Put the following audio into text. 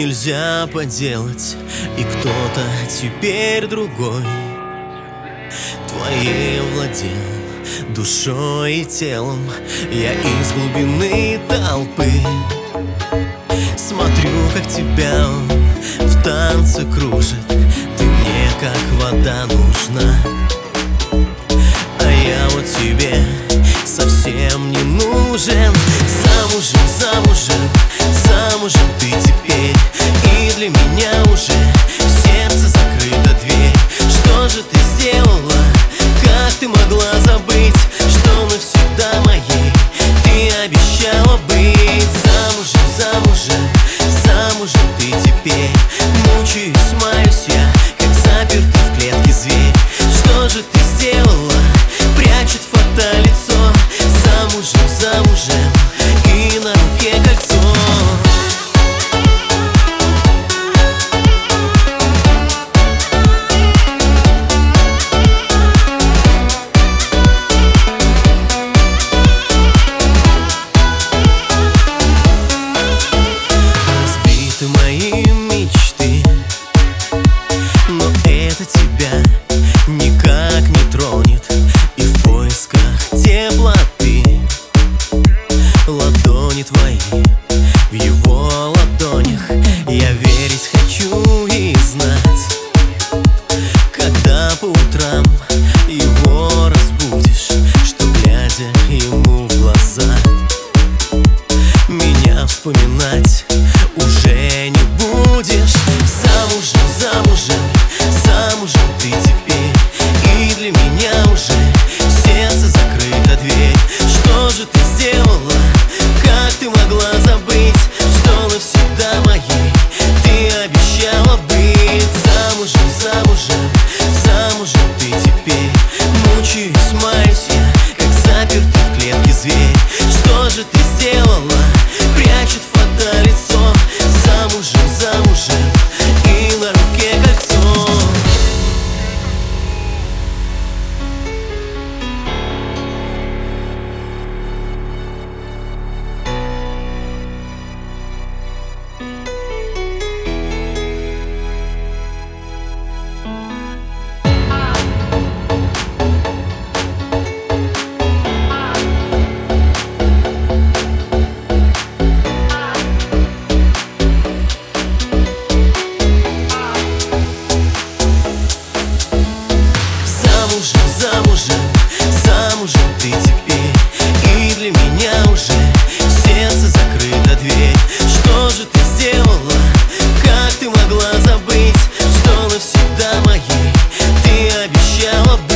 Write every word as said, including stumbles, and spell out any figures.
нельзя поделать, и кто-то теперь другой твоей владел душой и телом. Я из глубины толпы смотрю, как тебя он в танце кружит. Ты мне как вода нужна, а я вот тебе совсем не нужен. Замужем, замужем, замужем ты теперь, и для меня уже в сердце закрыта дверь. Что же ты сделала? Как ты могла забыть, что навсегда моей ты обещала быть? Замужем, замужем, замужем ты теперь. Мучаюсь, маюсь я, как запертый в клетке зверь. Что же ты сделала? Прячет фото лицо. Замужем, замужем, и на руке кольцо. Разбиты мои мечты, но это тебя никак не тронет. И в поисках теплоты ладони твои в его ладонях. Я верить хочу и знать, когда по утрам его разбудишь, что, глядя ему в глаза, меня вспоминать уже не будешь. Замужем, замужем, замужем ты теперь, и для меня уже в сердце закрыта дверь. Что же ты сделала? Как ты могла забыть, что навсегда моей ты обещала быть? Замужем, замужем, замужем ты теперь. Мучаюсь, маюсь я, как запертый в клетке зверь. Что же ты сделала? Прячет фото лицо. Замужем, замужем, и на руке кольцо. Замужем, замужем ты теперь, и для меня уже в сердце закрыта дверь. Что же ты сделала? Как ты могла забыть, что навсегда моей ты обещала быть?